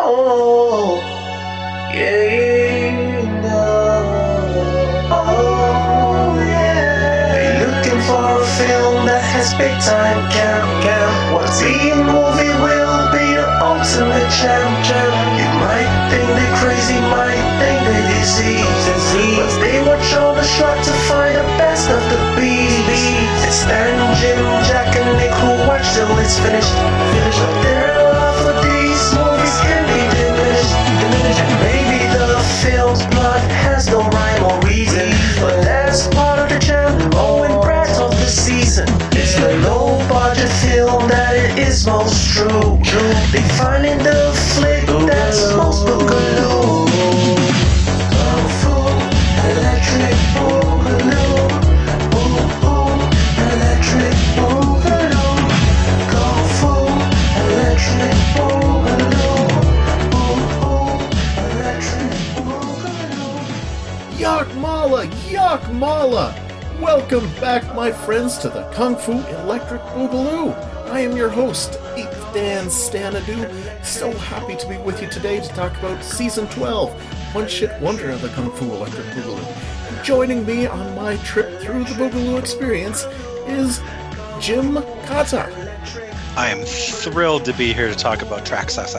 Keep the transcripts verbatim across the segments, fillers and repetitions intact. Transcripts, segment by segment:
Oh, yeah, no. Oh, yeah. They looking for a film that has big time camp, camp. What B-movie will be the ultimate champ, champ? You might think they crazy, might think they disease, but they will show the shot to find the best of the bees. It's Stan, Jim, Jack, and Nick who watch till it's finished. Finish up their love for these movies can be diminished. And maybe the film's plot has no rhyme or reason, but that's part of the jam. Oh, and Brad of the season. It's the low budget film that it is most true. They find in the flick that's most boogaloo. Kung Fu, electric boogaloo. Ooh, ooh, electric boogaloo. Kung Fu, electric boogaloo. Ooh, ooh, electric boogaloo. Yak Mala, Yak Mala! Welcome back, my friends, to the Kung Fu Electric Boogaloo. I am your host, eighth Dan Stanadu. So happy to be with you today to talk about Season twelve, One Shit Wonder of the Kung Fu Electric Boogaloo. Joining me on my trip through the Boogaloo experience is Jim Kata. I am thrilled to be here to talk about Traxxas.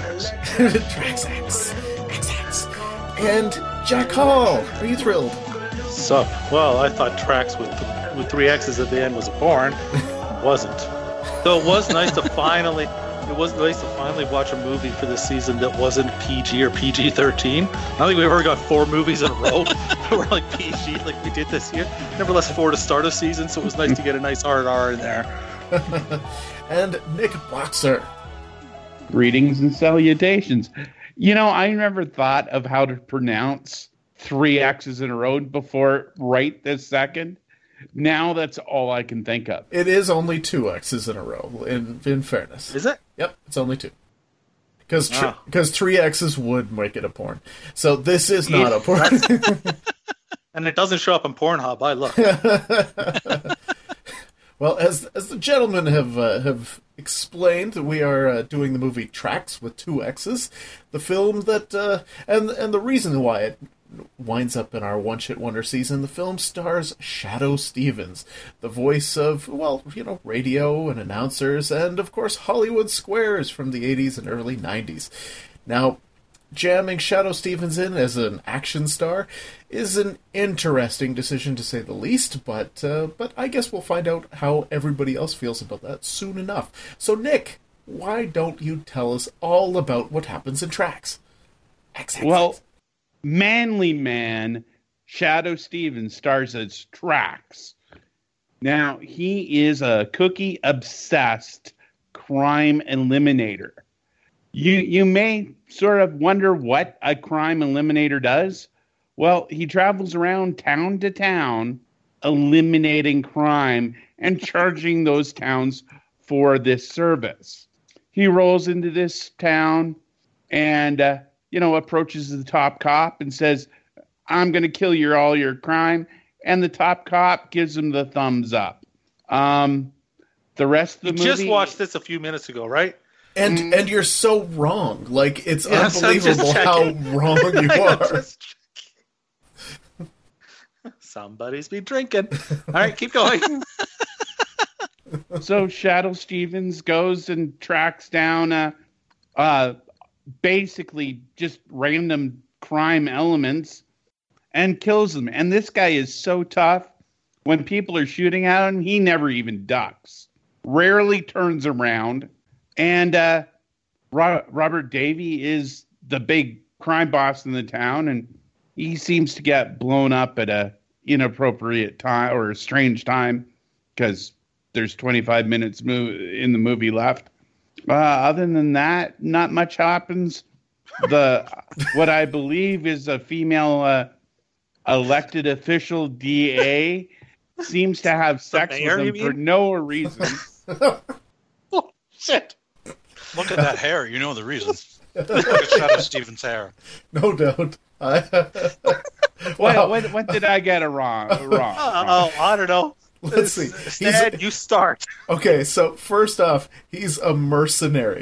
Traxxas. X X. And Jack Hall. Are you thrilled? Sup? Well, I thought Trax with with three X's at the end was a porn. Wasn't. So it was nice to finally. It was nice to finally watch a movie for this season that wasn't P G or P G thirteen. I don't think we've ever got four movies in a row that were like P G like we did this year. Nevertheless, four to start a season, so it was nice to get a nice hard R in there. And Nick Boxer. Greetings and salutations. You know, I never thought of how to pronounce three X's in a row before right this second. Now that's all I can think of. It is only two X's in a row, in in fairness. Is it? Yep, it's only two. Because tr- Ah. because three X's would make it a porn. So this is not a porn. And it doesn't show up on Pornhub. I look. Well, as as the gentlemen have uh, have explained, we are uh, doing the movie Trax with two X's, the film that uh, and and the reason why it winds up in our One Shit Wonder season. The film stars Shadoe Stevens, the voice of, well, you know, radio and announcers, and of course Hollywood squares from the eighties and early nineties. Now, jamming Shadoe Stevens in as an action star is an interesting decision to say the least, but uh, but I guess we'll find out how everybody else feels about that soon enough. So, Nick, why don't you tell us all about what happens in Trax? X X X. Well, Manly Man, Shadoe Stevens, stars as Trax. Now, he is a cookie-obsessed crime eliminator. You you may sort of wonder what a crime eliminator does. Well, he travels around town to town, eliminating crime and charging those towns for this service. He rolls into this town and, uh, you know, approaches the top cop and says, I'm going to kill your all your crime. And the top cop gives him the thumbs up. Um, the rest of the You movie... just watched this a few minutes ago, right? And Mm. and you're so wrong. Like, it's Yes, I'm just unbelievable how checking. wrong you I'm are. just checking. Somebody's been drinking. All right, keep going. So Shadoe Stevens goes and tracks down uh, uh, basically just random crime elements and kills them. And this guy is so tough. When people are shooting at him, he never even ducks. Rarely turns around. And uh, Ro- Robert Davey is the big crime boss in the town, and he seems to get blown up at a inappropriate time or a strange time because there's twenty-five minutes mo- in the movie left. Uh, other than that, not much happens. The what I believe is a female uh, elected official D A seems to have sex mayor, with him you for mean? no reason. Oh, shit. Look at that hair. You know the reason. Look at Shadoe Stevens' hair. No doubt. I, What, wow. what, what did I get wrong? wrong? Oh, I don't know. Let's see. He's, Instead, you start. okay, so first off, he's a mercenary.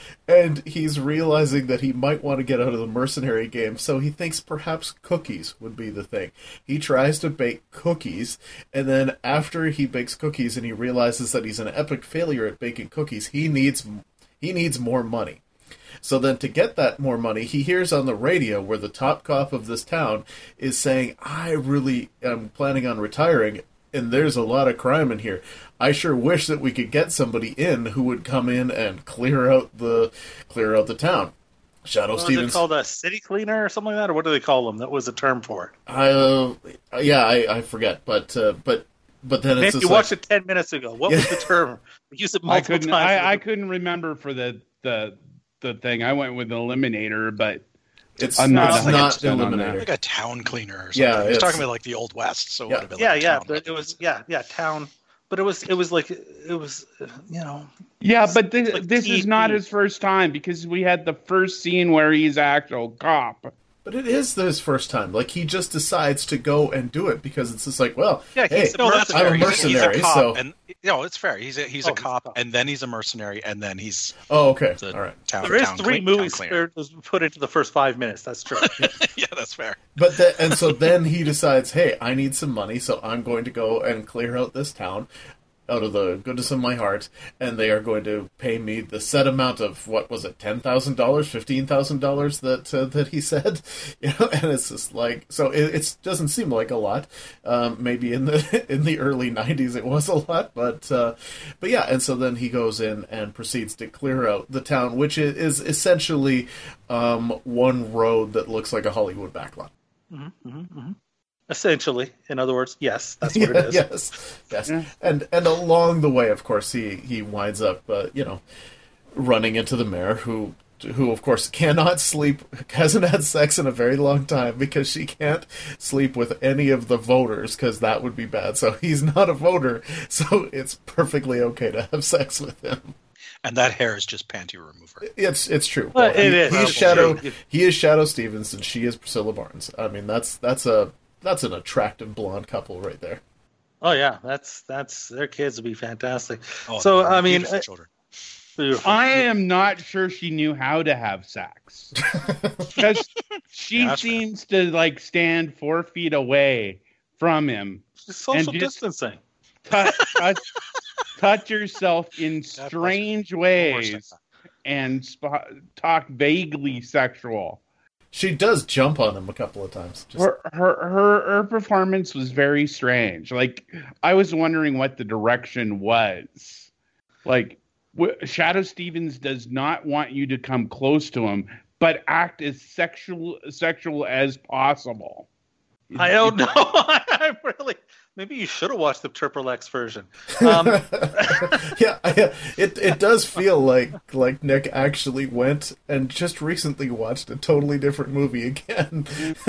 And he's realizing that he might want to get out of the mercenary game, so he thinks perhaps cookies would be the thing. He tries to bake cookies, and then after he bakes cookies and he realizes that he's an epic failure at baking cookies, he needs he needs more money. So then to get that more money, he hears on the radio where the top cop of this town is saying, I really am planning on retiring, and there's a lot of crime in here. I sure wish that we could get somebody in who would come in and clear out the clear out the town. Shadow What was Stevens. it called, a city cleaner or something like that, or what do they call them? That was a term for it. I, uh, yeah, I, I forget, but uh, but but then it's Maybe just you like, watched it ten minutes ago. What Yeah. was the term? We used it I multiple couldn't. times. I, I couldn't remember for the the the thing. I went with Eliminator, but it's I'm not it's one hundred not percent on Eliminator. Like a town cleaner or something. Yeah, He was it's- talking about like the Old West, so it Yeah. would have been yeah, like yeah, town but it was yeah, yeah, town. But it was it was like it was uh, you know yeah, but this, like this is not T V. his first time because we had the first scene where he's actual cop. But it is his first time. Like, he just decides to go and do it because it's just like, well, Yeah, hey, he's a No, that's I'm fair. a He's mercenary, he's a cop, so... and you know, it's fair. He's a he's Oh, a he's a cop, cop. and then he's a mercenary, and then he's Oh, okay. the All right. town. there is town three clean- movies town cleaner. that was put into the first five minutes. That's true. Yeah, that's fair. But the, and so then he decides, hey, I need some money, so I'm going to go and clear out this town out of the goodness of my heart, and they are going to pay me the set amount of, what was it, ten thousand dollars, fifteen thousand dollars that uh, that he said, you know, and it's just like, so it it's, doesn't seem like a lot. Um, maybe in the in the early nineties it was a lot, but uh, but yeah, and so then he goes in and proceeds to clear out the town, which is, is essentially um, one road that looks like a Hollywood backlot. Essentially, in other words, yes, that's what it is. Yes, yes, Yeah. and and along the way, of course, he he winds up, uh, you know, running into the mayor, who who of course cannot sleep, hasn't had sex in a very long time because she can't sleep with any of the voters because that would be bad. So he's not a voter, so it's perfectly okay to have sex with him. And that hair is just panty remover. It's it's true. Well, it he, is. He's It's Shadow. true. He is Shadow Stevens, and she is Priscilla Barnes. I mean, that's that's a that's an attractive blonde couple right there. Oh yeah, that's that's their kids would be fantastic. Oh, so they're I mean, beautiful uh, children. beautiful. I am not sure she knew how to have sex because she Yeah, that's fair. seems to like stand four feet away from him, It's social and just- distancing. touch, touch, touch yourself in bless her. strange Of course ways, not. and sp- talk vaguely sexual. She does jump on him a couple of times. Just, Her, her her her performance was very strange. Like I was wondering what the direction was. Like w- Shadow Stevens does not want you to come close to him, but act as sexual sexual as possible. I don't know. I really. Maybe you should have watched the Triple X version. Um, yeah, I, it it does feel like like Nick actually went and just recently watched a totally different movie again.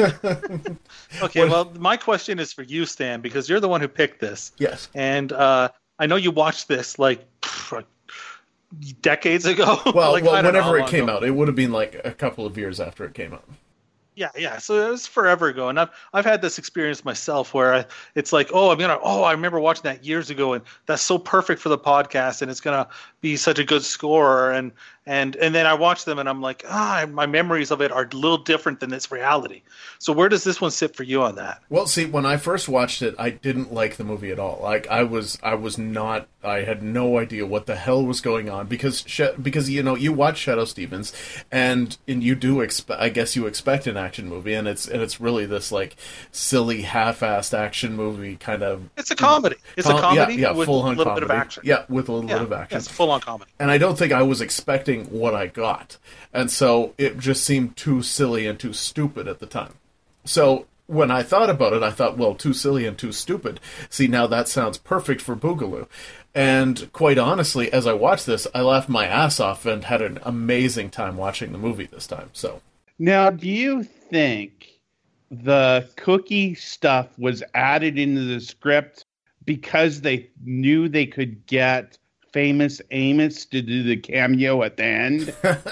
okay, What- well, my question is for you, Stan, because you're the one who picked this, Yes. and uh, I know you watched this like pff, decades ago. Well, like, well I don't know how whenever it long came ago. out, it would have been like a couple of years after it came out. Yeah, yeah. So it was forever ago, and I've I've had this experience myself where I, it's like, oh, I'm gonna, oh, I remember watching that years ago, and that's so perfect for the podcast, and it's gonna be such a good score, and and and then I watch them, and I'm like, ah, my memories of it are a little different than its reality. So where does this one sit for you on that? Well, see, when I first watched it, I didn't like the movie at all. Like, I was, I was not, I had no idea what the hell was going on because, Sh- because you know, you watch Shadow Stevens, and and you do expect, I guess you expect an action movie, and it's and it's really this like silly, half-assed action movie kind of. It's a comedy. It's Com- a comedy yeah, yeah, with a full-on little comedy. bit of action. Yeah, with a little Yeah, bit of action. yeah, it's a full-on comedy. And I don't think I was expecting what I got. And so it just seemed too silly and too stupid at the time. So when I thought about it, I thought, well, too silly and too stupid. See, now that sounds perfect for Boogaloo. And quite honestly, as I watched this, I laughed my ass off and had an amazing time watching the movie this time. So Now, do you think the cookie stuff was added into the script because they knew they could get Famous Amos to do the cameo at the end?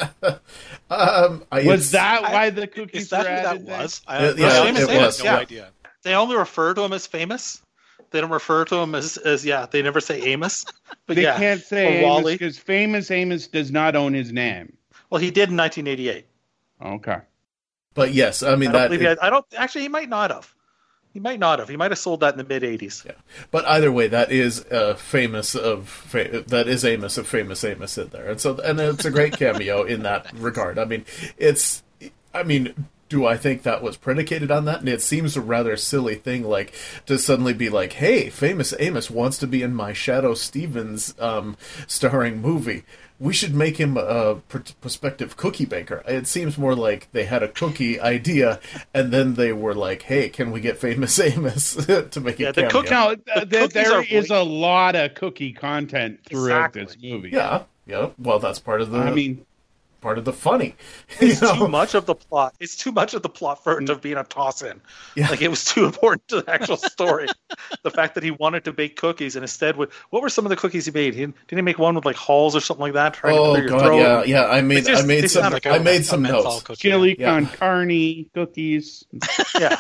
um, I, Was it's- that I- why the cookies Is that were who that added? there? was? I, Yeah, I yeah, honestly it had was. no Yeah. idea. They only refer to him as famous. They don't refer to him as, as yeah. They never say Amos. But They yeah, can't or say Amos Wally. because famous Amos does not own his name. Well, he did in nineteen eighty-eight. Okay. But yes, I mean I don't that. believe he had, I don't actually. He might not have. He might not have. He might have sold that in the mid eighties. Yeah. But either way, that is uh, famous of fa- that is Amos of famous Amos in there, and so and it's a great cameo in that regard. I mean, it's. I mean, do I think that was predicated on that? And it seems a rather silly thing, like to suddenly be like, "Hey, famous Amos wants to be in my Shadow Stevens um, starring movie. We should make him a pr- prospective cookie baker." It seems more like they had a cookie idea, and then they were like, "Hey, can we get famous Amos to make Yeah, a the cameo?" cookie- Now, The th- th- cookies there are is really- a lot of cookie content throughout Exactly. this movie. Yeah, yeah. Well, that's part of the. I mean, part of the funny. It's You know? too much of the plot. It's too much of the plot for it to be a toss-in. Yeah. Like it was too important to the actual story. The fact that he wanted to bake cookies and instead, would, what were some of the cookies he made? He, didn't he make one with like halls or something like that? Trying to Oh clear your god, throat? yeah, yeah. I made, It's just- I made it's some, not like I a- made a some menthol notes. cookie. chili Yeah. con carne cookies. Yeah.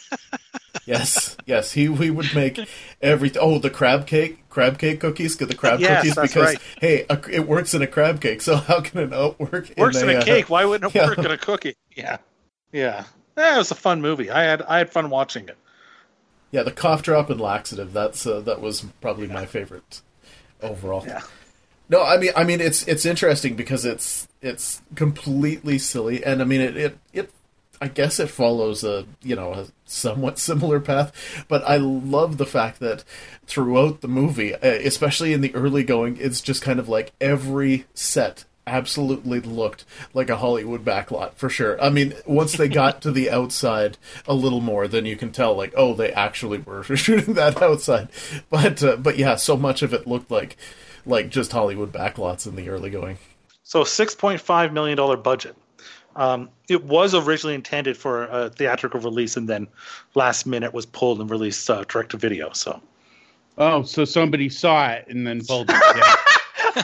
Yes, yes. He he would make everything. Oh, the crab cake, crab cake cookies. Get the crab Yes, cookies that's because right. hey, a, it works in a crab cake. So how can it not work? Works in a uh, cake. Why wouldn't it yeah. work in a cookie? Yeah. Yeah. Yeah, it was a fun movie. I had I had fun watching it. Yeah, the cough drop and laxative. That's uh, that was probably my favorite overall. Yeah. No, I mean, I mean, it's it's interesting because it's it's completely silly, and I mean, it it, it I guess it follows a you know a somewhat similar path, but I love the fact that throughout the movie, uh, especially in the early going, it's just kind of like every set absolutely looked like a Hollywood backlot for sure. I mean, once they got to the outside a little more, then you can tell like, oh, they actually were shooting that outside. But uh, but yeah, so much of it looked like like just Hollywood backlots in the early going. So six point five million dollars budget. Um, it was originally intended for a theatrical release, and then last minute was pulled and released uh, direct to video. So Oh, so somebody saw it and then pulled it. Yeah.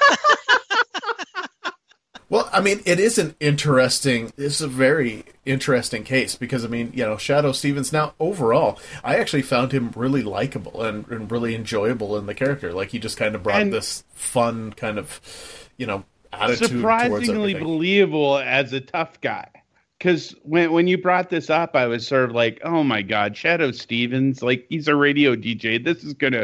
Well, I mean, it is an interesting, it's a very interesting case because, I mean, you know, Shadow Stevens, now, overall, I actually found him really likable and, and really enjoyable in the character. Like, he just kind of brought And- this fun kind of, you know, attitude towards Surprisingly everything. believable as a tough guy. Because when when you brought this up, I was sort of like, oh my God, Shadow Stevens, like he's a radio D J. This is going to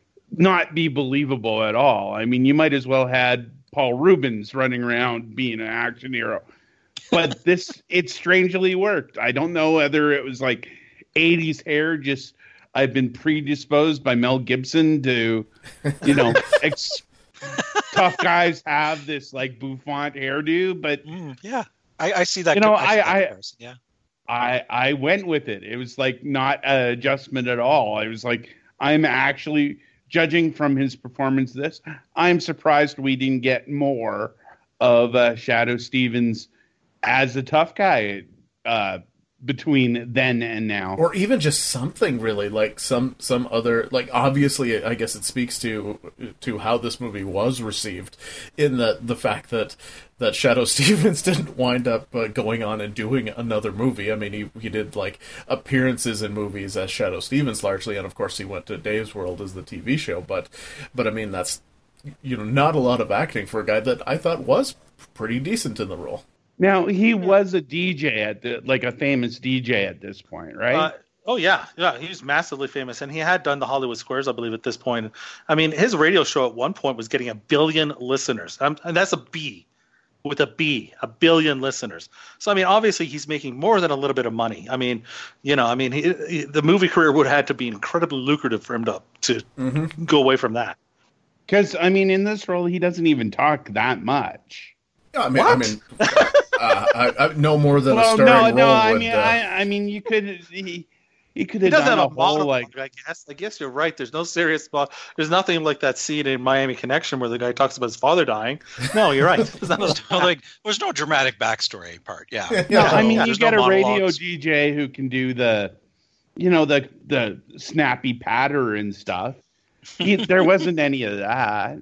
not be believable at all. I mean, you might as well had Paul Rubens running around being an action hero. But this, it strangely worked. I don't know whether it was like eighties hair, just I've been predisposed by Mel Gibson to, you know, ex- tough guys have this like bouffant hairdo, but Mm, yeah, I, I see that. You know, see I- that I- comparison, yeah. I I went with it. It was like not an adjustment at all. I was like, I'm actually judging from his performance. This, I'm surprised we didn't get more of uh, Shadow Stevens as a tough guy uh, between then and now. Or even just something really, like some some other, like obviously I guess it speaks to to how this movie was received in the the fact that that Shadow Stevens didn't wind up uh, going on and doing another movie. I mean, he he did like appearances in movies as Shadow Stevens largely, and of course he went to Dave's World as the T V show, but but I mean, that's, you know, not a lot of acting for a guy that I thought was pretty decent in the role. Now he was a D J at the like a famous D J at this point, right? Uh, oh yeah, yeah, he was massively famous, and he had done the Hollywood Squares, I believe, at this point. I mean, his radio show at one point was getting a billion listeners, um, and that's a B, with a B, a billion listeners. So I mean, obviously, he's making more than a little bit of money. I mean, you know, I mean, he, he, the movie career would have had to be incredibly lucrative for him to to Mm-hmm. go away from that. Because I mean, in this role, he doesn't even talk that much. Yeah, I mean, I What? mean, uh, I, I no more than a Well, starring no, no. role I would. mean, uh, I, I mean, you could he he could He have doesn't done have a a whole monologue, like. I guess. I guess you're right. There's no serious plot. There's nothing like that scene in Miami Connection where the guy talks about his father dying. No, you're right. There's none of There's no, like, there's no dramatic backstory part. Yeah. Yeah. No, I mean, Yeah, you there's get no a radio monologues. D J who can do the, you know, the the snappy patter and stuff. He, there wasn't any of that.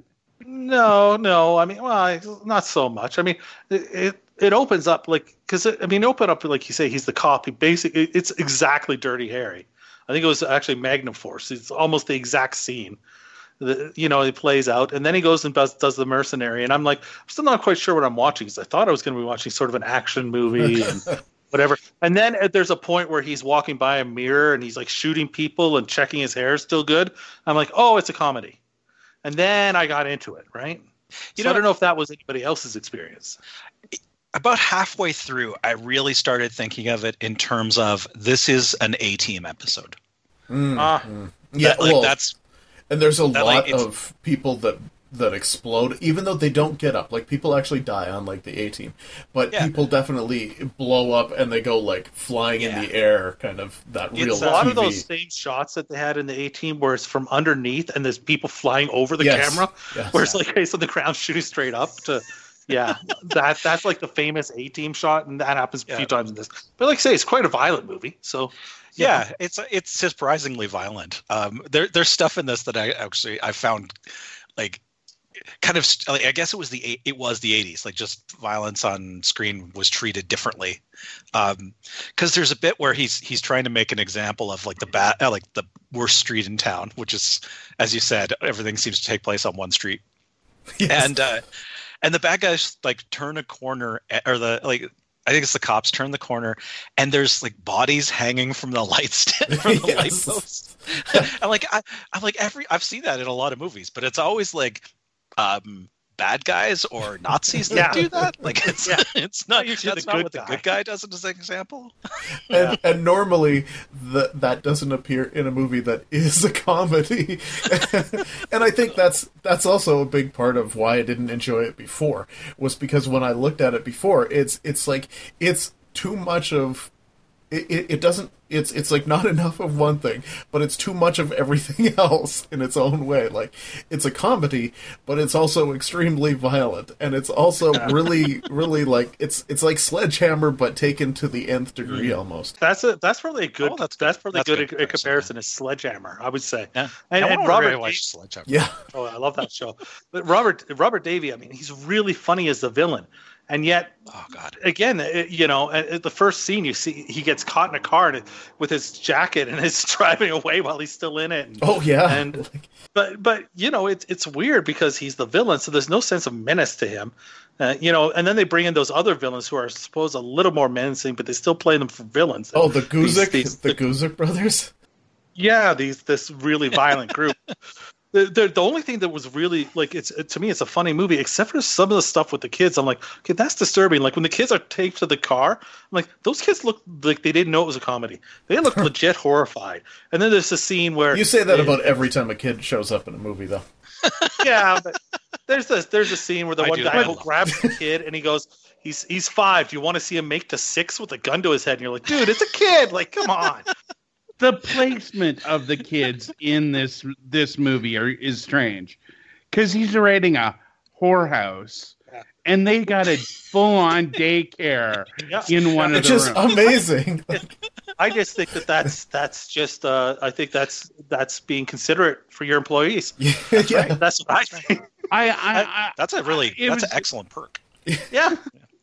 No, no. I mean, well, not so much. I mean, it it, it opens up like because I mean, open up like you say, he's the cop. He basically it's exactly Dirty Harry. I think it was actually Magnum Force. It's almost the exact scene. The, you know, he plays out, and then he goes and does, does the Mercenary, and I'm like, I'm still not quite sure what I'm watching, because I thought I was going to be watching sort of an action movie and whatever. And then there's a point where he's walking by a mirror and he's like shooting people and checking his hair is still good. I'm like, oh, it's a comedy. And then I got into it, right? You so know, I don't know if that was anybody else's experience. About halfway through, I really started thinking of it in terms of this is an A-Team episode. Mm, ah, mm. Yeah, that, like, well, that's and there's a that, lot like, of people that that explode, even though they don't get up. Like, people actually die on, like, the A-Team. But yeah. people definitely blow up and they go, like, flying yeah. in the air, kind of, that it's real a lot T V. of those same shots that they had in the A-Team where it's from underneath and there's people flying over the Yes. camera, Yes. where it's like, okay, so the ground's shooting straight up to... Yeah, that that's like the famous A-Team shot, and that happens a Yeah. few times in this. But like I say, it's quite a violent movie, so... Yeah, it's it's surprisingly violent. Um, there there's stuff in this that I actually I found like kind of like, I guess it was the it was the eighties. Like, just violence on screen was treated differently. Um, because there's a bit where he's he's trying to make an example of like the bad uh, like the worst street in town, which is, as you said, everything seems to take place on one street. Yes. And uh, and the bad guys like turn a corner, or the like. I think it's the cops turn the corner, and there's like bodies hanging from the light stand, from the Yes. light posts. I'm like, I, I'm like every I've seen that in a lot of movies, but it's always like um, bad guys or Nazis that Yeah. do that. Like, it's Yeah. it's not usually that's the not good what guy. the good guy does as an example. And, and normally the, that doesn't appear in a movie that is a comedy. And I think that's that's also a big part of why I didn't enjoy it before, was because when I looked at it before, it's it's like it's too much of it, it, it doesn't it's it's like not enough of one thing, but it's too much of everything else in its own way. Like, it's a comedy, but it's also extremely violent, and it's also really really like it's it's like Sledgehammer but taken to the nth degree almost. That's a that's probably a good. Oh, that's that's, good. probably That's good, good a, a comparison, comparison is Sledgehammer, I would say. Yeah, And, I and wanna Robert, really watch Davey- Sledgehammer. Yeah. oh, I love that show. But Robert Robert Davey, I mean, he's really funny as the villain, and yet Oh God. again, it, you know, at the first scene you see he gets caught in a car and, with his jacket and is driving away while he's still in it. And, Oh yeah. and Like, but but you know, it's it's weird because he's the villain, so there's no sense of menace to him. Uh, you know, and then they bring in those other villains who are supposed a little more menacing, but they still play them for villains. oh, the These- Guzik, these- the Guzik brothers. yeah, these this really violent group. The, the the only thing that was really like it's to me it's a funny movie, except for some of the stuff with the kids. I'm like, okay, that's disturbing. Like when the kids are taped to the car, I'm like, those kids look like they didn't know it was a comedy. They look legit horrified. And then there's a scene where You say that they- about every time a kid shows up in a movie, though. yeah, but there's this there's a scene where the I one do guy that. who grabs the kid and he goes, he's he's five. Do you want to see him make to six with a gun to his head? And you're like, dude, it's a kid. Like, come on. The placement of the kids in this this movie are, is strange, because he's raiding a whorehouse, Yeah. and they got a full on daycare Yeah. in one of It's the just rooms. amazing. Like, I just think that that's that's just uh, I think that's that's being considerate for your employees. yeah, That's yeah. right. That's what I think. I, I, I, That's a really It that's was- an excellent perk. Yeah.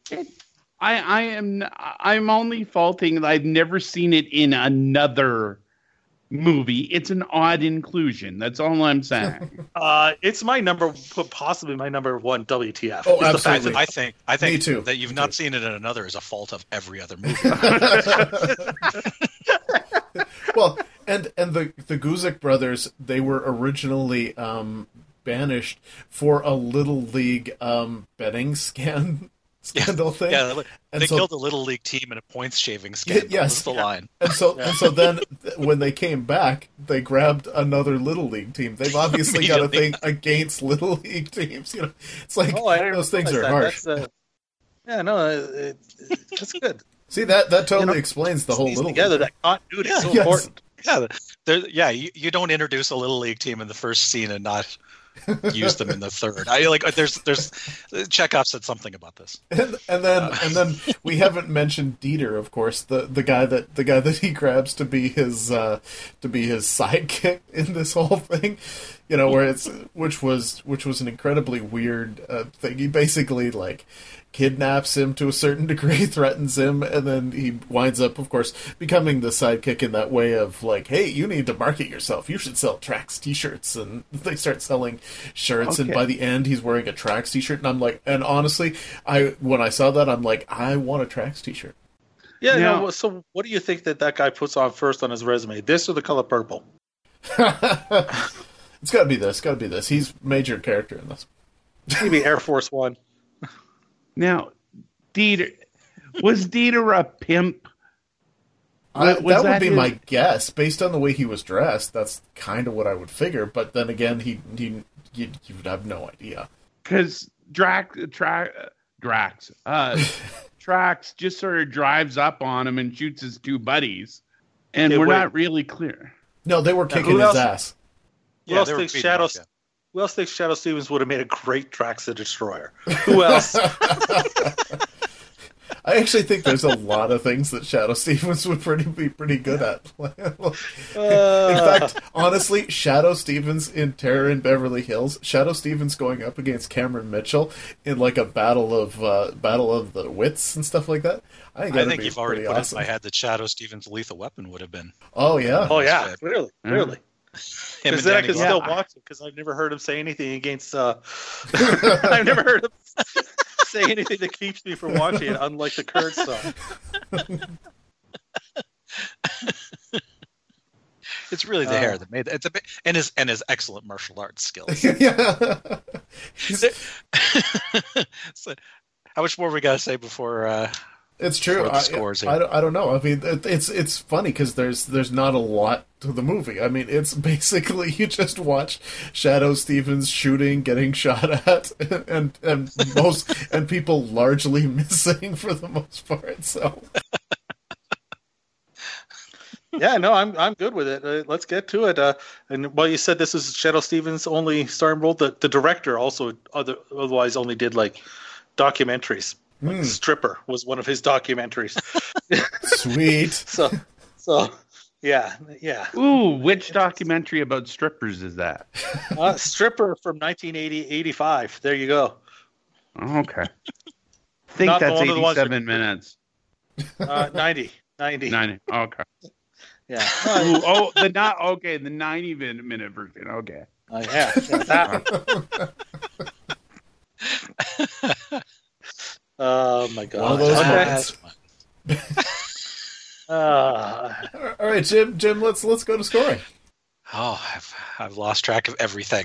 I, I am I'm only faulting that I've never seen it in another movie. It's an odd inclusion. That's all I'm saying. Uh, it's my number, possibly my number one W T F. Oh, is the fact absolutely. that- I think I think Me too. that you've Me not too. seen it in another is a fault of every other movie. Well, and and the the Guzik brothers, they were originally um, banished for a little league um, betting scan scandal thing. Yeah, they And they so- killed a little league team in a points shaving scandal. yes. That's the line. And so, and so then, th- when they came back, they grabbed another little league team. They've obviously got a thing Immediately. against little league teams. You know, it's like Oh, I didn't those things are realize harsh. that. That's, uh, yeah, no, it, it, that's good. See that that totally You know, explains the whole These little together, league. that continuity is so Yes. important. Yeah, there- yeah. You, you don't introduce a little league team in the first scene and not use them in the third. I like. There's there's Chekhov said something about this. And, and then and then we haven't mentioned Dieter, of course, the, the guy that the guy that he grabs to be his uh, to be his sidekick in this whole thing. You know, where it's which was which was an incredibly weird uh, thing. He basically like kidnaps him to a certain degree, threatens him, and then he winds up, of course, becoming the sidekick in that way of like, hey, you need to market yourself. You should sell Trax t-shirts, and they start selling shirts. Okay. And by the end, he's wearing a Trax t-shirt, and I'm like, and honestly, I when I saw that, I'm like, I want a Trax t-shirt. Yeah. Now- No, so what do you think that that guy puts on first on his resume? This or the color purple? It's got to be this. Got to be this. He's major character in this. Maybe Air Force One. Now, Dieter, was Dieter a pimp? I, Was that would that be his- my guess, based on the way he was dressed. That's kind of what I would figure. But then again, he he you, you would have no idea. Because Drax, Tra, Drax, uh, Trax just sort of drives up on him and shoots his two buddies, and Okay, we're wait. not really clear. No, they were Now, kicking who his else- ass. Who else they were thinks beating him Shadow? up, yeah. Who else thinks Shadow Stevens would have made a great Drax the Destroyer? Who else? I actually think there's a lot of things that Shadow Stevens would pretty be pretty good at. in Uh, fact, honestly, Shadow Stevens in Terror in Beverly Hills, Shadow Stevens going up against Cameron Mitchell in like a battle of uh, battle of the wits and stuff like that. I think, I that'd think be you've already pretty put awesome. it in my head that Shadow Stevens' Lethal Weapon would have been. Oh yeah. oh yeah, Yeah. clearly, Yeah. clearly. Him Because and then I Danny could Glover. still Yeah. watch it because I've never heard him say anything against. Uh, I've never heard him say anything that keeps me from watching it, unlike the Kurtz song. It's really the Uh, hair that made it. It's a bit, and his and his excellent martial arts skills. yeah. So, how much more we got to say before? Uh, It's true. For the I, scores I, here. don't, I don't know. I mean, it, it's it's funny because there's there's not a lot to the movie. I mean, it's basically you just watch Shadow Stevens shooting, getting shot at, and and most and people largely missing for the most part. So Yeah, no, I'm I'm good with it. Uh, let's get to it. Uh, and while you said this is Shadow Stevens' only starring role, the, the director also other otherwise only did like documentaries. Like Hmm. Stripper was one of his documentaries. sweet. so, so yeah, yeah. Ooh, which documentary about strippers is that? Uh, Stripper from nineteen eighty, eighty-five. There you go. Okay. I think Not the that's one of the ones that- eighty-seven minutes. Uh, ninety, ninety. ninety. Okay. Yeah. Ooh, Uh, oh, the not okay. The ninety min- minute version. Okay. uh, yeah, yeah, that one. Oh my god. One of those Okay. moments. Uh, All right, Jim. Jim, let's let's go to scoring. Oh, I've, I've lost track of everything.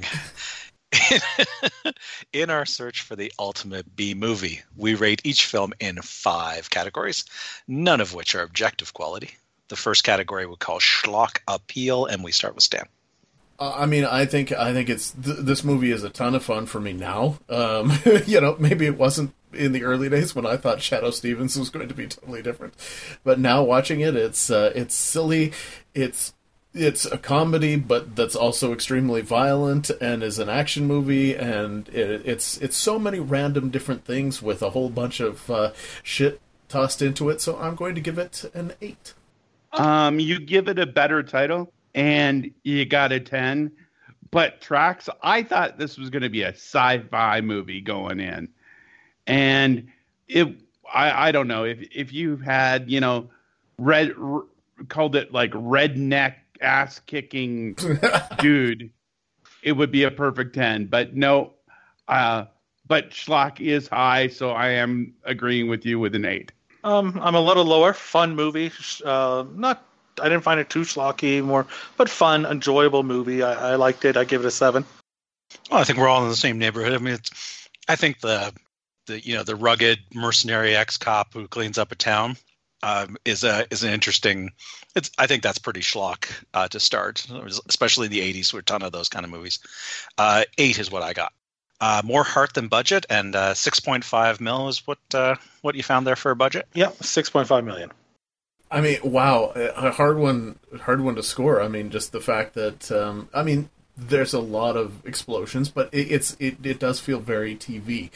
In our search for the ultimate B movie, we rate each film in five categories, none of which are objective quality. The first category we call schlock appeal, and we start with Stan. Uh, I mean, I think I think it's th- this movie is a ton of fun for me now. Um, you know, maybe it wasn't in the early days when I thought Shadow Stevens was going to be totally different, but now watching it, it's uh, it's silly, it's it's a comedy, but that's also extremely violent and is an action movie, and it, it's it's so many random different things with a whole bunch of uh, shit tossed into it. So I'm going to give it an eight. Um, you give it a better title, and you got a ten. But Trax, I thought this was going to be a sci-fi movie going in, and it. I, I don't know if if you had you know, red r- called it like redneck ass kicking dude, it would be a perfect ten. But no, uh, but schlock is high, so I am agreeing with you with an eight. um, I'm a little lower. Fun movie. Uh, not. I didn't find it too schlocky, more, but fun, enjoyable movie. I, I liked it. I give it a seven. Well, I think we're all in the same neighborhood. I mean, it's, I think the, the you know the rugged mercenary ex-cop who cleans up a town um, is a is an interesting. It's I think that's pretty schlock uh, to start, especially in the eighties, were a ton of those kind of movies. Uh, eight is what I got. Uh, more heart than budget, and uh, six point five mil is what uh, what you found there for a budget. Yep, six point five million. I mean, wow, a hard one, hard one to score. I mean, just the fact that, um, I mean, there's a lot of explosions, but it, it's it, it does feel very T V.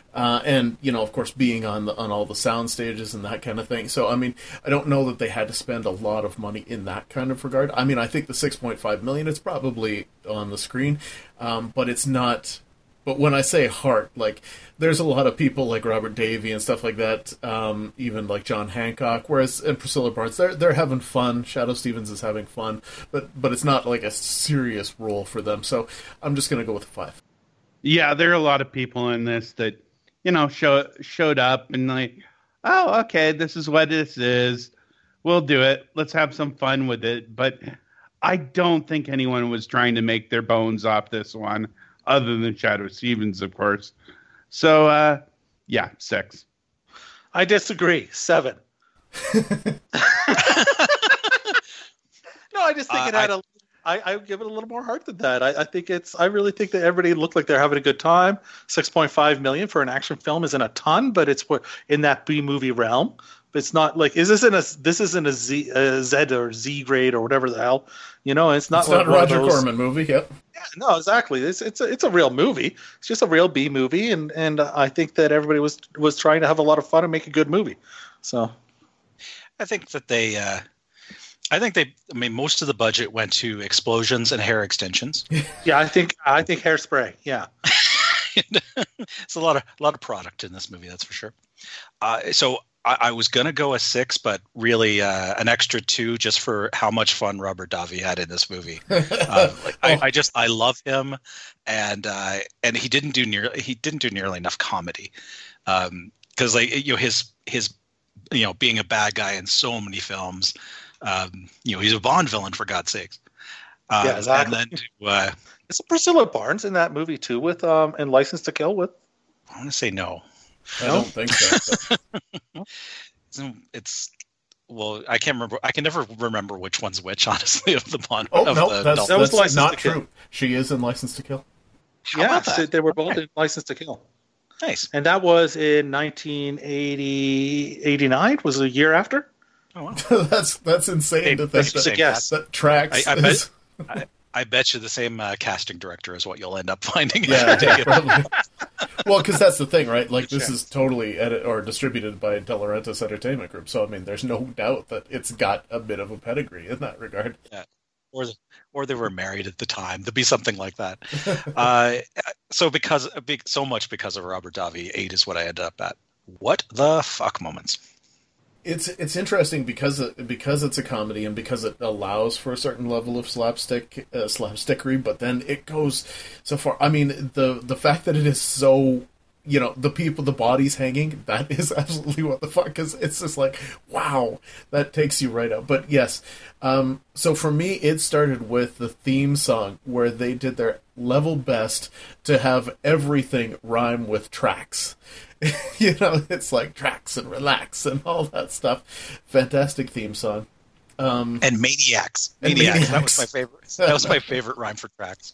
Uh, and you know, of course, being on the on all the sound stages and that kind of thing. So, I mean, I don't know that they had to spend a lot of money in that kind of regard. I mean, I think the six point five million is probably on the screen, um, but it's not. But when I say heart, like, there's a lot of people like Robert Davey and stuff like that, um, even like John Hancock. Whereas and Priscilla Barnes, they're they're having fun. Shadoe Stevens is having fun, but but it's not like a serious role for them. So I'm just gonna go with a five. Yeah, there are a lot of people in this that, you know, show, showed up and like, oh, okay, this is what this is. We'll do it. Let's have some fun with it. But I don't think anyone was trying to make their bones off this one, other than Shadoe Stevens, of course. So, uh, yeah, six. I disagree. Seven. No, I just think Uh, it had I- a. I, I give it a little more heart than that. I, I think it's. I really think that everybody looked like they're having a good time. Six point five million for an action film isn't a ton, but it's what in that B movie realm. But it's not like is this in a this isn't a Z a Z or Z grade or whatever the hell, you know. It's not It's like not a one of Roger those- Corman movie. Yep. Yeah, no, exactly. It's it's a, it's a real movie. It's just a real B movie, and and I think that everybody was was trying to have a lot of fun and make a good movie. So I think that they, uh, I think they, I mean, most of the budget went to explosions and hair extensions. yeah, I think I think Hairspray. Yeah. It's a lot of a lot of product in this movie, that's for sure. Uh, so I, I was gonna go a six, but really uh, an extra two just for how much fun Robert Davi had in this movie. Uh, like, I, I just I love him, and uh, and he didn't do near he didn't do nearly enough comedy, because like you know his his you know being a bad guy in so many films, um, you know he's a Bond villain for God's sakes. Uh, Yeah, exactly. And then to, uh, Is Priscilla Barnes in that movie too with um in License to Kill with? I want to say no. I don't think so. but- So it's well, I can't remember. I can never remember which one's which, honestly, of the Bond. Oh of no, the that's, Dalton. That was that's License not to Kill. true. She is in License to Kill. How Yeah, about that? so they were both Okay. in License to Kill. Nice. And that was in nineteen eighty, eighty-nine, was a year after? Oh, wow. that's that's insane Hey, to that's think the that, same guess. that tracks. I- I bet- is- I, I bet you the same uh, casting director is what you'll end up finding. Yeah, Take it. probably. Well, because that's the thing, right? Like, this Sure. is totally edit or distributed by De Laurentiis Entertainment Group, so I mean, there's no doubt that it's got a bit of a pedigree in that regard. or or they were married at the time. There'd be something like that. uh, so because a big so much because of Robert Davi, eight is what I ended up at. What the fuck moments? It's it's interesting because it, because it's a comedy and because it allows for a certain level of slapstick uh, slapstickery, but then it goes so far. I mean, the the fact that it is so, you know, the people, the bodies hanging, that is absolutely what the fuck. Because it's just like, wow, that takes you right out. But yes, um, so for me, it started with the theme song where they did their level best to have everything rhyme with tracks. You know, it's like tracks and relax and all that stuff. Fantastic theme song. Um, And maniacs, And maniacs. That was Maniacs. my favorite. That was my favorite rhyme for tracks.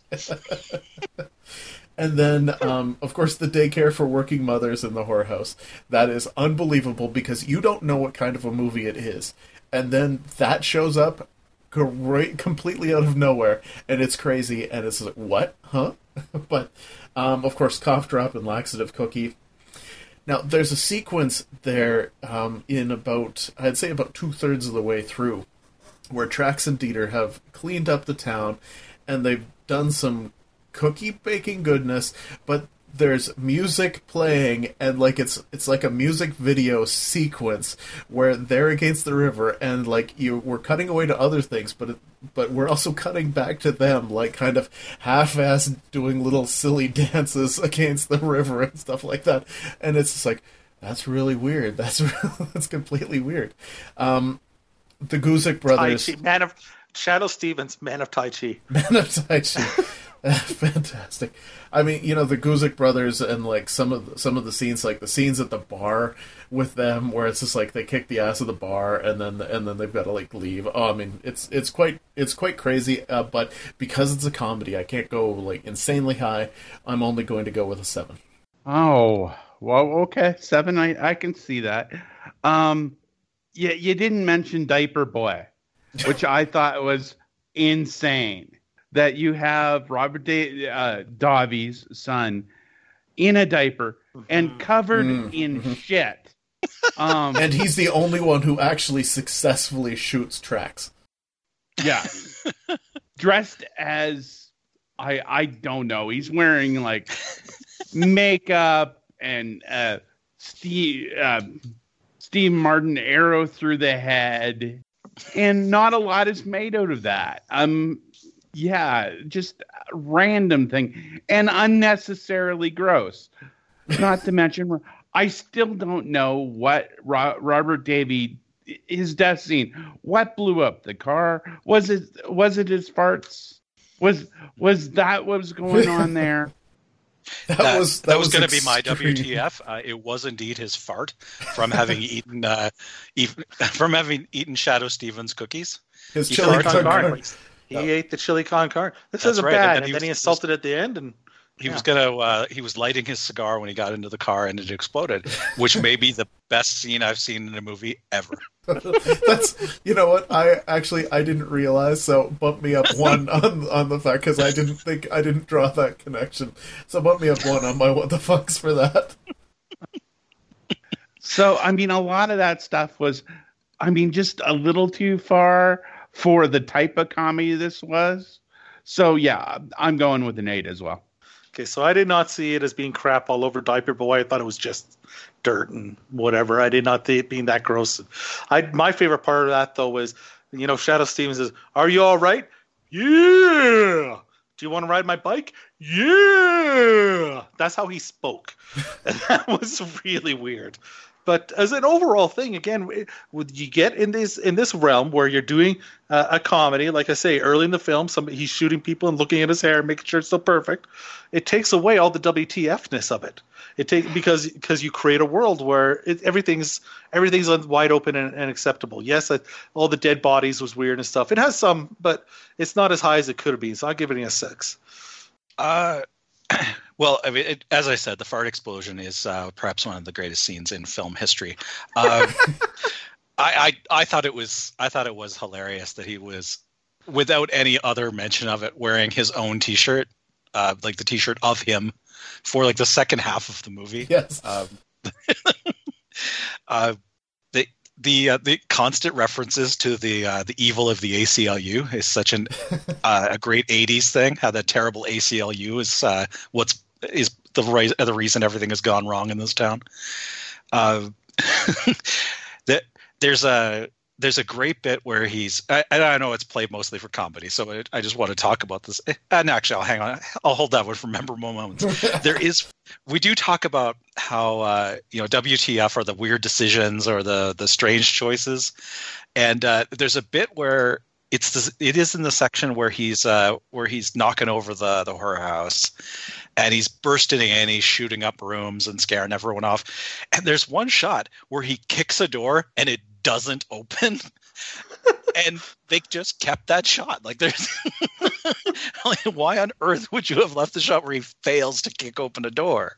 and then, um, of course, the daycare for working mothers in the whorehouse. That is unbelievable because you don't know what kind of a movie it is. And then that shows up great, completely out of nowhere, and it's crazy, and it's like, what? Huh? But, um, of course, cough drop and laxative cookie. Now, there's a sequence there um, in about, I'd say about two-thirds of the way through, where Trax and Dieter have cleaned up the town, and they've done some cookie baking goodness, but there's music playing, and like it's it's like a music video sequence where they're against the river, and like you we're cutting away to other things, but it, but we're also cutting back to them, like kind of half-assed doing little silly dances against the river and stuff like that, and it's just like, that's really weird. That's that's completely weird. Um, the Guzik Tai brothers, Chi, man of Shadoe Stevens, man of Tai Chi. Man of Tai Chi. Fantastic. I mean, you know, the Guzik brothers and like some of the, some of the scenes, like the scenes at the bar with them, where it's just like they kick the ass of the bar and then and then they've got to like leave. Oh, I mean, it's it's quite it's quite crazy. Uh, but because it's a comedy, I can't go like insanely high. I'm only going to go with a seven. Oh, well, okay, seven. I, I can see that. Um, yeah, you didn't mention Diaper Boy, which I thought was insane. That you have Robert da- uh, Davi's son in a diaper and covered Mm-hmm. in shit. Um, And he's the only one who actually successfully shoots Trax. yeah, dressed as I I don't know. He's wearing like makeup and uh, Steve uh, Steve Martin arrow through the head, and not a lot is made out of that. Um, yeah, just a random thing and unnecessarily gross. Not to mention, I still don't know what Ro- Robert Davi, his death scene. What blew up the car? Was it was it his farts? Was was that what was going on there? That, That, was that, was, going to be my extreme. W T F. Uh, it was indeed his fart from having eaten uh, ev- from having eaten Shadow Stevens cookies. His He chili farted con on carne. carne. He ate the chili con carne. This That's isn't right, and bad. then And he then he was- insulted at the end, and He Yeah. was gonna. Uh, he was lighting his cigar when he got into the car, and it exploded, which may be the best scene I've seen in a movie ever. That's, you know what, I actually I didn't realize, so bump me up one on on the fact, because I didn't think I didn't draw that connection. So bump me up one on my what the fucks for that. So, I mean, a lot of that stuff was, I mean, just a little too far for the type of comedy this was. So, yeah, I'm going with an eight as well. okay, so I did not see it as being crap all over Diaper Boy. I thought it was just dirt and whatever. I did not see it being that gross. I my favorite part of that though was, you know, Shadow Stevens says, "Are you all right? Yeah. Do you want to ride my bike? Yeah." That's how he spoke. And that was really weird. But as an overall thing, again, it- would you get in this in this realm where you're doing uh, a comedy, like I say, early in the film, somebody he's shooting people and looking at his hair, making sure it's still perfect. It takes away all the W T F-ness of it. It take because because you create a world where it, everything's everything's wide open and, and acceptable. Yes, I, all the dead bodies was weird and stuff. It has some, but it's not as high as it could have been. So I'll give it a six. Uh, well, I mean, it, as I said, the fart explosion is uh, perhaps one of the greatest scenes in film history. Uh, I, I I thought it was I thought it was hilarious that he was, without any other mention of it, wearing his own T-shirt, uh, like the T-shirt of him, for like the second half of the movie. Yes. Um, uh, the the uh, the constant references to the uh, the evil of the A C L U is such an uh, a great eighties thing. How that terrible A C L U is uh, what's is the right the reason everything has gone wrong in this town. Uh, that there's a there's a great bit where he's I, I know it's played mostly for comedy, so I, I just want to talk about this. And actually, I'll hang on. I'll hold that one for memorable moments. There is we do talk about how uh, you know W T F are the weird decisions or the the strange choices, and uh, there's a bit where it's the, it is in the section where he's uh, where he's knocking over the the horror house, and he's bursting in and he's shooting up rooms and scaring everyone off. And there's one shot where he kicks a door and it doesn't open. And they just kept that shot. Like, there's like, why on earth would you have left the shot where he fails to kick open a door?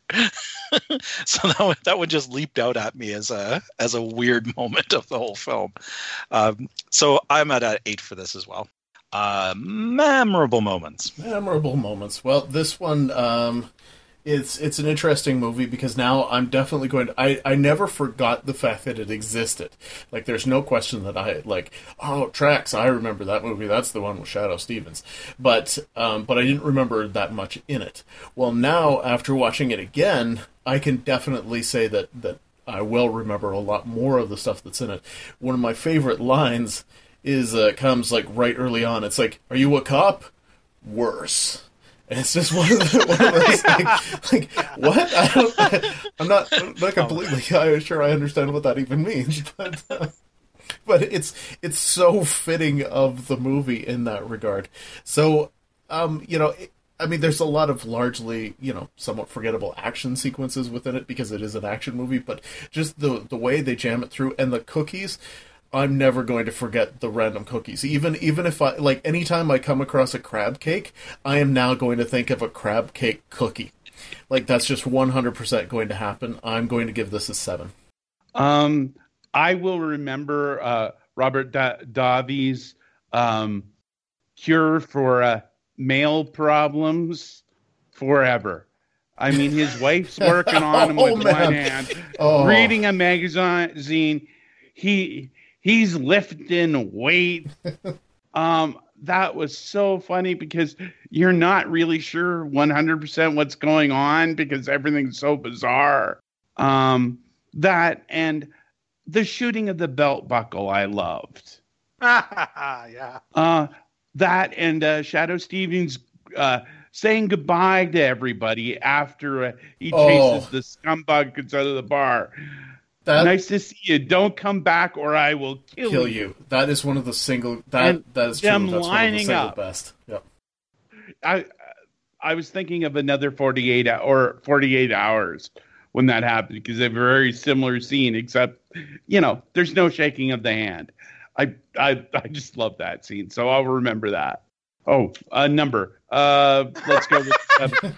So that one, that one just leaped out at me as a as a weird moment of the whole film. Um, so I'm at an eight for this as well. Uh, memorable moments. Memorable moments. Well, this one, um, it's it's an interesting movie because now I'm definitely going to... I, I never forgot the fact that it existed. Like, there's no question that I, like, oh, Trax, I remember that movie. That's the one with Shadow Stevens. But, um, but I didn't remember that much in it. Well, now, after watching it again, I can definitely say that, that I will remember a lot more of the stuff that's in it. One of my favorite lines is uh, comes like right early on. It's like, "Are you a cop? Worse." And it's just one of, the, one of those like, like what? I don't. I'm not not completely sure I understand what that even means, but uh, but it's it's so fitting of the movie in that regard. So, um, you know. It, I mean, there's a lot of largely, you know, somewhat forgettable action sequences within it because it is an action movie, but just the the way they jam it through and the cookies, I'm never going to forget the random cookies. Even even if I, like, anytime I come across a crab cake, I am now going to think of a crab cake cookie. Like, that's just one hundred percent going to happen. I'm going to give this a seven. Um, I will remember uh, Robert da- Davi's um, cure for uh, male problems forever. I mean, his wife's working on him Oh, with man. one hand, Oh. reading a magazine. He he's lifting weight. Um, that was so funny because you're not really sure one hundred percent what's going on because everything's so bizarre. Um, that and the shooting of the belt buckle, I loved. yeah. Uh, that and uh, Shadow Stevens uh, saying goodbye to everybody after uh, he chases Oh. the scumbugs out of the bar. That Nice to see you. Don't come back or I will kill, kill you. you. That is one of the single. That And that is true. them That's one of the lining single up. best. Yep. I I was thinking of another forty-eight hou- or forty-eight hours when that happened because they're a very similar scene, except you know there's no shaking of the hand. I I I just love that scene, so I'll remember that. Oh, a number. Uh, let's go with seven.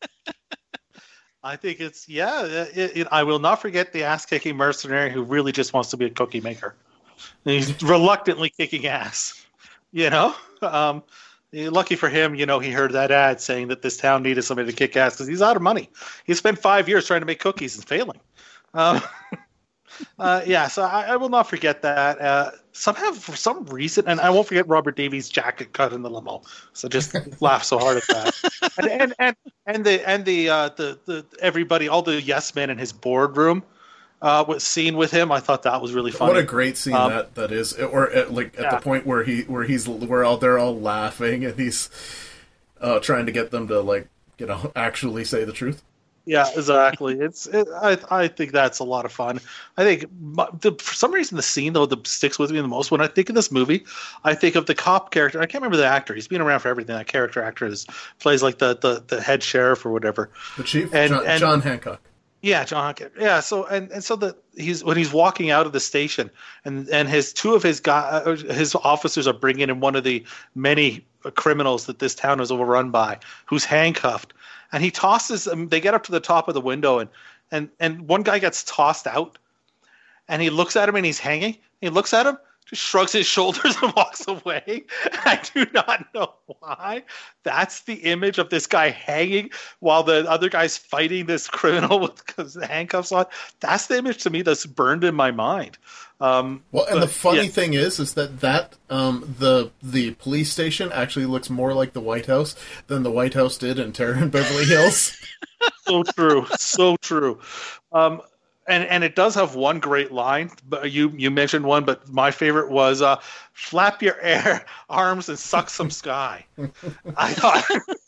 I think it's yeah. It, it, I will not forget the ass-kicking mercenary who really just wants to be a cookie maker. And he's reluctantly kicking ass. You know, um, lucky for him, you know, he heard that ad saying that this town needed somebody to kick ass because he's out of money. He spent five years trying to make cookies and failing. Um, uh, yeah, so I, I will not forget that. Uh, somehow, for some reason, and I won't forget Robert Davies' jacket cut in the limo. So just laugh so hard at that. And and and, and the and the, uh, the the everybody, all the yes men in his boardroom, uh, was scene with him. I thought that was really funny. What a great scene Um, that that is, or at, like at yeah. the point where he where he's where all they're all laughing and he's uh, trying to get them to like you know actually say the truth. Yeah, exactly. It's it, I I think that's a lot of fun. I think my, the, for some reason the scene though that sticks with me the most when I think of this movie, I think of the cop character. I can't remember the actor. He's been around for everything. That character actor is plays like the, the, the head sheriff or whatever. The chief, And- John, and- John Hancock. Yeah, John Hancock. Yeah, so and, and so that he's when he's walking out of the station and and his two of his guy his officers are bringing in one of the many criminals that this town is overrun by, who's handcuffed. And he tosses them. They get up to the top of the window, and, and, and one guy gets tossed out. And he looks at him, and he's hanging. He looks at him, just shrugs his shoulders, and walks away. I do not know why. That's the image of this guy hanging while the other guy's fighting this criminal with the handcuffs on. That's the image to me that's burned in my mind. Um, Well, and but, the funny yeah. thing is, is that that um, the the police station actually looks more like the White House than the White House did in Terror in Beverly Hills. So true, so true. Um, and and it does have one great line. But you you mentioned one, but my favorite was uh, "Flap your air arms and suck some sky." I thought,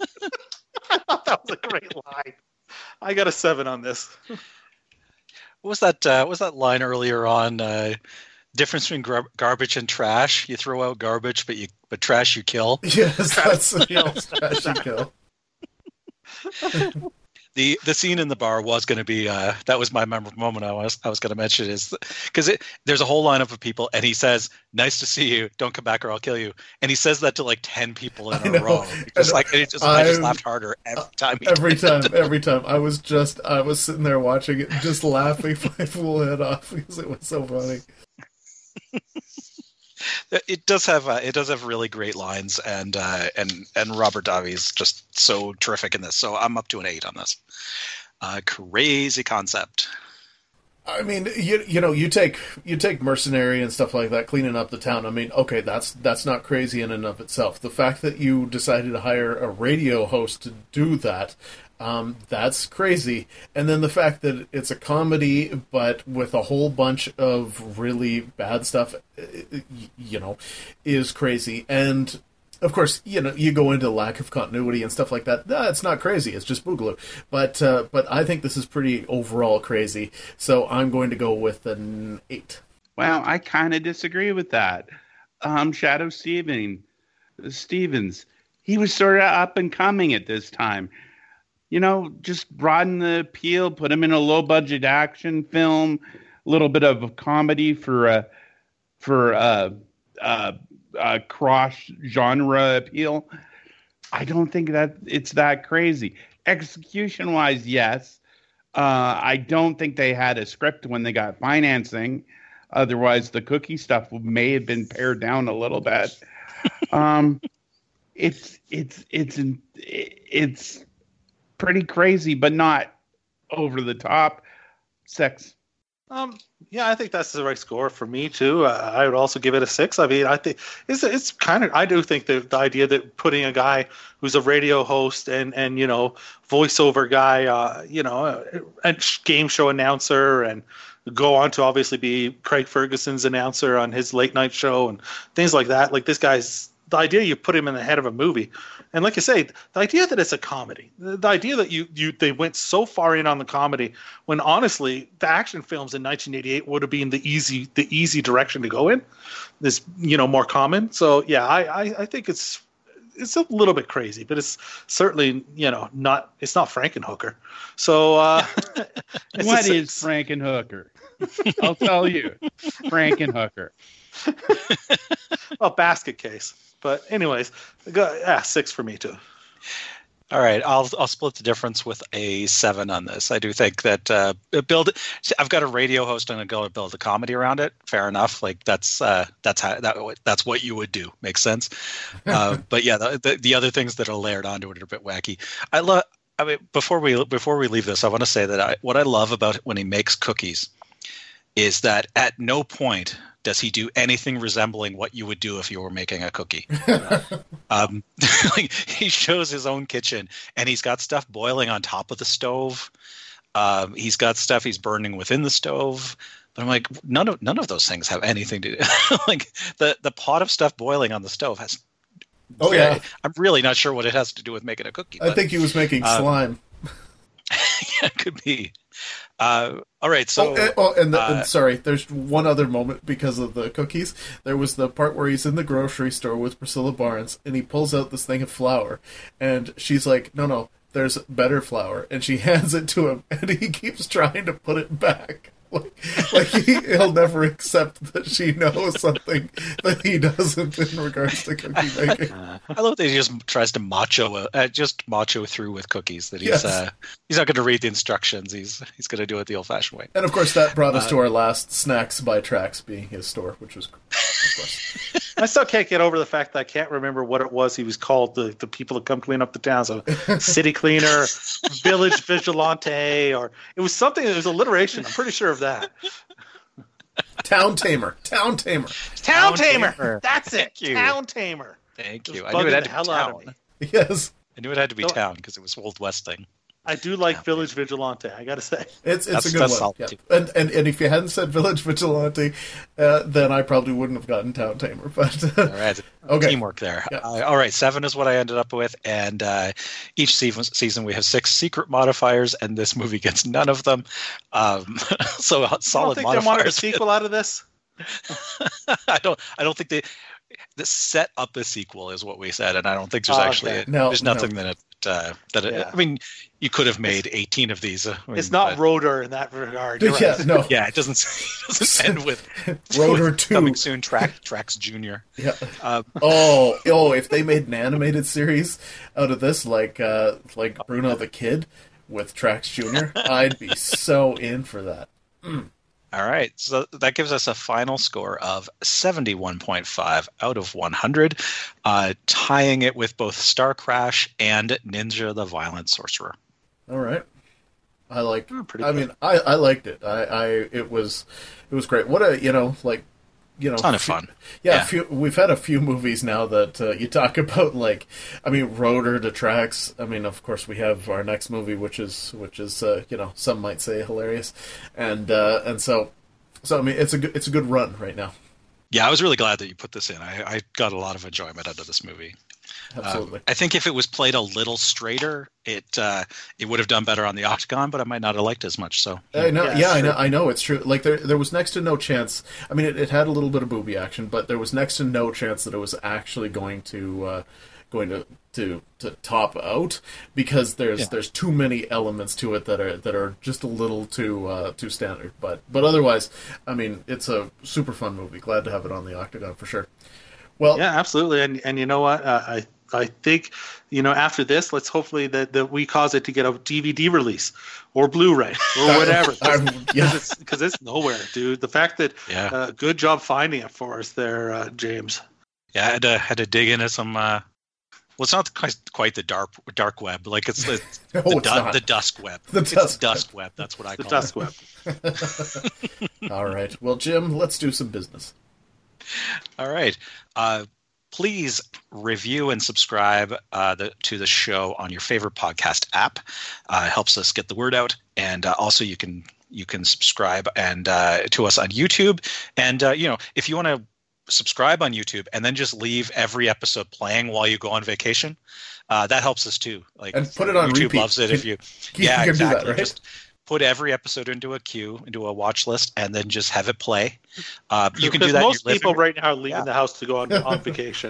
I thought that was a great line. I got a seven on this. What was that? Uh, what was that line earlier on? Uh, difference between gar- garbage and trash. You throw out garbage, but you but trash you kill. Yes, that's that's trash and kill. The the scene in the bar was going to be uh, that was my memorable moment. I was I was going to mention is because there's a whole lineup of people, and he says, "Nice to see you. Don't come back or I'll kill you." And he says that to like ten people in I a know. row. Just And like and it just, I just I'm- laughed harder every time. He Every did time, it. every time, I was just I was sitting there watching it, just laughing my full head off because it was so funny. It does have uh, it does have really great lines, and uh, and and Robert Davies just so terrific in this. So I'm up to an eight on this. Uh, crazy concept. I mean, you you know, you take you take mercenary and stuff like that, cleaning up the town. I mean, okay, that's that's not crazy in and of itself. The fact that you decided to hire a radio host to do that, um, that's crazy. And then the fact that it's a comedy, but with a whole bunch of really bad stuff, uh, you know, is crazy. And of course, you know, you go into lack of continuity and stuff like that. Nah, it's not crazy. It's just Boogaloo. But uh, but I think this is pretty overall crazy. So I'm going to go with an eight. Well, I kind of disagree with that. Um, Shadow Steven, Stevens, he was sort of up and coming at this time. You know, just broaden the appeal, put him in a low budget action film, a little bit of a comedy for uh, for uh, uh, uh, cross genre appeal. I don't think that it's that crazy. Execution wise, yes. Uh, I don't think they had a script when they got financing. Otherwise, the cookie stuff may have been pared down a little bit. um, it's it's it's it's pretty crazy, but not over the top. Six. Um, yeah, I think that's the right score for me too. Uh, I would also give it a six. I mean, I think it's it's kind of. I do think the the idea that putting a guy who's a radio host and and you know voiceover guy, uh, you know, a game show announcer, and go on to obviously be Craig Ferguson's announcer on his late night show and things like that. Like this guy's. The idea you put him in the head of a movie, and like you say, the idea that it's a comedy, the, the idea that you you they went so far in on the comedy when honestly the action films in nineteen eighty-eight would have been the easy the easy direction to go in, is you know more common. So yeah, I, I I think it's it's a little bit crazy, but it's certainly you know not it's not Frankenhooker. So uh, it's What a is six. Frankenhooker? I'll tell you, Frankenhooker. Well, basket case. But anyways, go, yeah, six for me too. All right, I'll I'll split the difference with a seven on this. I do think that uh, build. I've got a radio host and I'm going to build a comedy around it. Fair enough. Like that's uh, that's how that that's what you would do. Makes sense. Uh, but yeah, the, the the other things that are layered onto it are a bit wacky. I love. I mean, before we before we leave this, I want to say that I, what I love about when he makes cookies is that at no point does he do anything resembling what you would do if you were making a cookie. um, like he shows his own kitchen, and he's got stuff boiling on top of the stove. Um, he's got stuff he's burning within the stove. But I'm like, none of none of those things have anything to do. Like the the pot of stuff boiling on the stove has. Oh yeah, I'm really not sure what it has to do with making a cookie. I but, think he was making um, slime. Yeah, it could be. Uh, all right, so oh, and, oh, and, the, uh, and sorry, there's one other moment because of the cookies. There was the part where he's in the grocery store with Priscilla Barnes, and he pulls out this thing of flour, and she's like, "No, no, there's better flour," and she hands it to him, and he keeps trying to put it back. Like, like he, he'll never accept that she knows something that he doesn't in regards to cookie making. I love that he just tries to macho, uh, just macho through with cookies. That he's Yes. uh, he's not going to read the instructions. He's he's going to do it the old-fashioned way. And of course, that brought us Uh, to our last Snacks by Trax being his store, which was, of course. I still can't get over the fact that I can't remember what it was he was called. The the people that come clean up the town, so city cleaner, village vigilante, or it was something. It was alliteration. I'm pretty sure of that. Town Tamer. Town Tamer. Town Town tamer. tamer. That's it. Thank you. Town tamer. Thank Just you. I knew it bugging had the to hell be out of town. me. Yes. I knew it had to be So- town because it was Old West thing. I do like village vigilante. I gotta say. It's it's That's- a good that's one. solid, Yeah. too. And, and and if you hadn't said Village Vigilante, uh, then I probably wouldn't have gotten Town Tamer. But All right, Okay. teamwork there. Yeah. Uh, all right, seven is what I ended up with, and uh, each season, season we have six secret modifiers, and this movie gets none of them. Um, so I don't solid think they wanted a modifiers. sequel out of this. I don't. I don't think they. The set up a sequel is what we said, and I don't think there's Oh, actually okay. a, No, there's no. nothing that it uh, that it, Yeah. I mean, you could have made eighteen of these. uh, I mean, It's not but- Rotor in that regard. You're yeah, right. no. Yeah, it doesn't, it doesn't end with Rotor with two. coming soon. Track Trax Junior. Yeah. Um, Oh, oh! If they made an animated series out of this, like uh, like Bruno the Kid with Trax Junior, I'd be so in for that. All right, so that gives us a final score of seventy-one point five out of one hundred, uh, tying it with both Star Crash and Ninja the Violent Sorcerer. All right. I like. Oh, pretty I good. mean, I, I liked it. I, I it was it was great. What a you know like you know Ton of few- fun. Yeah, Yeah. A few, we've had a few movies now that uh, you talk about like I mean Rotor to Trax. I mean, of course, we have our next movie, which is which is uh, you know some might say hilarious, and uh, and so so I mean it's a good, it's a good run right now. Yeah, I was really glad that you put this in. I, I got a lot of enjoyment out of this movie. Absolutely. Um, I think if it was played a little straighter, it uh, it would have done better on the Octagon, but I might not have liked it as much. So I know, Yeah, yeah, I sure. know, I know it's true. Like there, there was next to no chance. I mean, it, it had a little bit of booby action, but there was next to no chance that it was actually going to, uh, going to, to, to top out because there's Yeah. there's too many elements to it that are that are just a little too uh, too standard. But but otherwise, I mean, it's a super fun movie. Glad to have it on the Octagon for sure. Well, Yeah, absolutely. And and you know what? Uh, I I think you know after this, let's hopefully that, that we cause it to get a D V D release or Blu-ray or whatever. I'm- yeah. Because it's, 'cause it's nowhere, dude. The fact that yeah, uh, good job finding it for us there, uh, James. yeah, I had to had to dig into some uh, Well, it's not quite, quite the dark dark web. Like it's the No, the, it's du- not. the dusk web. The it's dusk dusk web. That's what I The call dusk it. web. All right. Well, Jim, let's do some business. All right. Uh, please review and subscribe uh, the, to the show on your favorite podcast app. Uh, it helps us get the word out, and uh, also you can you can subscribe and uh, to us on YouTube. And uh, you know, if you want to subscribe on YouTube and then just leave every episode playing while you go on vacation, uh, that helps us too. Like, And put it on YouTube repeat. loves it Can- if you. you yeah, can do exactly. that, right? Just put every episode into a queue, into a watch list, and then just have it play. Uh, you can do Because that. in most your people living- right now are leaving Yeah. the house to go on, on vacation.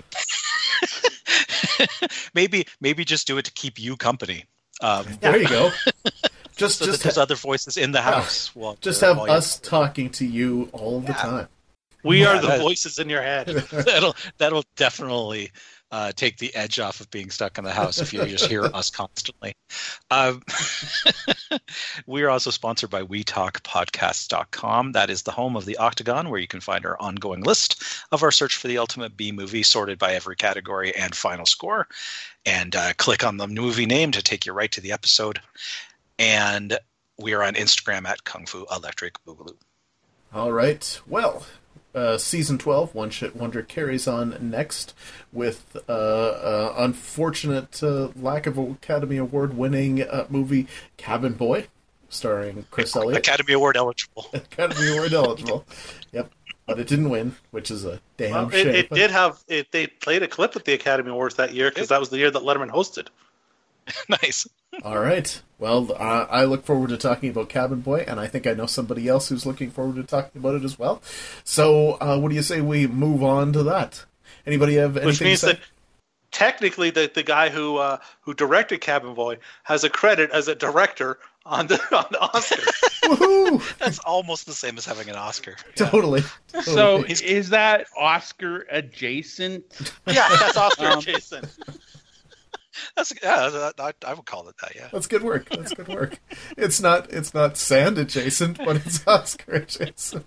maybe maybe just do it to keep you company. Um, There you go. Just, so that just, there's ha- other voices in the house. while just you're- have while you're- us talking to you all the Yeah. time. We Yeah, are the that- voices in your head. that'll that'll definitely uh, take the edge off of being stuck in the house if you just hear us constantly. Um, we are also sponsored by we talk podcasts dot com. That is the home of the Octagon, where you can find our ongoing list of our search for the ultimate B movie, sorted by every category and final score. And uh, click on the movie name to take you right to the episode. And we are on Instagram at Kung Fu Electric Boogaloo. All right. Well, uh, season twelve, One Shit Wonder, carries on next with uh, uh, unfortunate uh, lack of Academy Award winning uh, movie Cabin Boy, starring Chris Elliott. Academy Award eligible. Academy Award eligible. Yep. But it didn't win, which is a damn Well, it, shame. it did have it. They played a clip at the Academy Awards that year because that was the year that Letterman hosted. Nice. All right. Well, uh, I look forward to talking about Cabin Boy, and I think I know somebody else who's looking forward to talking about it as well. So, uh, what do you say we move on to that? Anybody have anything Which means to say? that technically, the the guy who uh, who directed Cabin Boy has a credit as a director on the on the Oscars. Woohoo! That's almost the same as having an Oscar. Yeah. Totally. So totally. is that Oscar adjacent? Yeah, that's Oscar Um, Jason. That's yeah. that- I, I would call it that. Yeah. That's good work. That's good work. It's not it's not sand adjacent, but it's Oscar adjacent.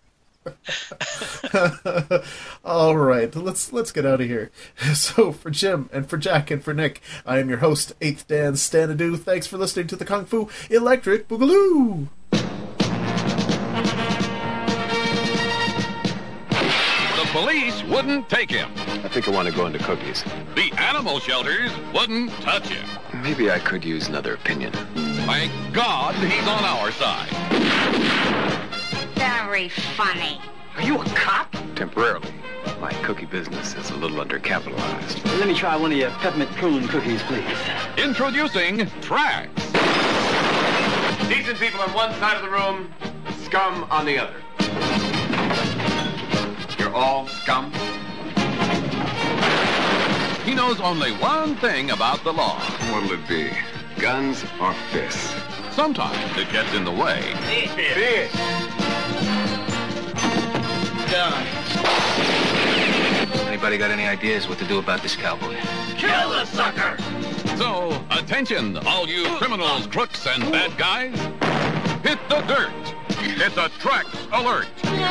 All right, let's let's get out of here. So for Jim and for Jack and for Nick, I am your host, Eighth Dan Stanadu. Thanks for listening to the Kung Fu Electric Boogaloo. The police wouldn't take him. I think I want to go into cookies. The animal shelters wouldn't touch him. Maybe I could use another opinion. Thank God he's on our side. Very funny. Are you a cop? Temporarily. My cookie business is a little undercapitalized. Let me try one of your peppermint prune cookies, please. Introducing Trax. Decent people on one side of the room, scum on the other. You're all scum? He knows only one thing about the law. What'll it be? Guns or fists? Sometimes it gets in the way. Fish. Done. Anybody got any ideas what to do about this cowboy? Kill the sucker! So, attention, all you criminals, crooks, and bad guys. Hit the dirt. It's a Trax alert.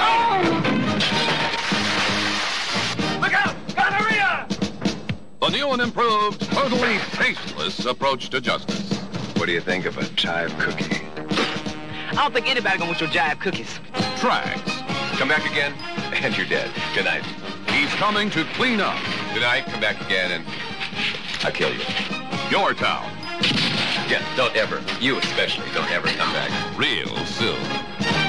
Look out! Gonorrhea! The new and improved, totally tasteless approach to justice. What do you think of a chive cookie? I don't think anybody gonna want your jive cookies. Trax. Come back again, and you're dead. Good night. He's coming to clean up Good night, come back again, and I'll kill you. your town Yeah, don't ever, you especially, don't ever come back. real soon.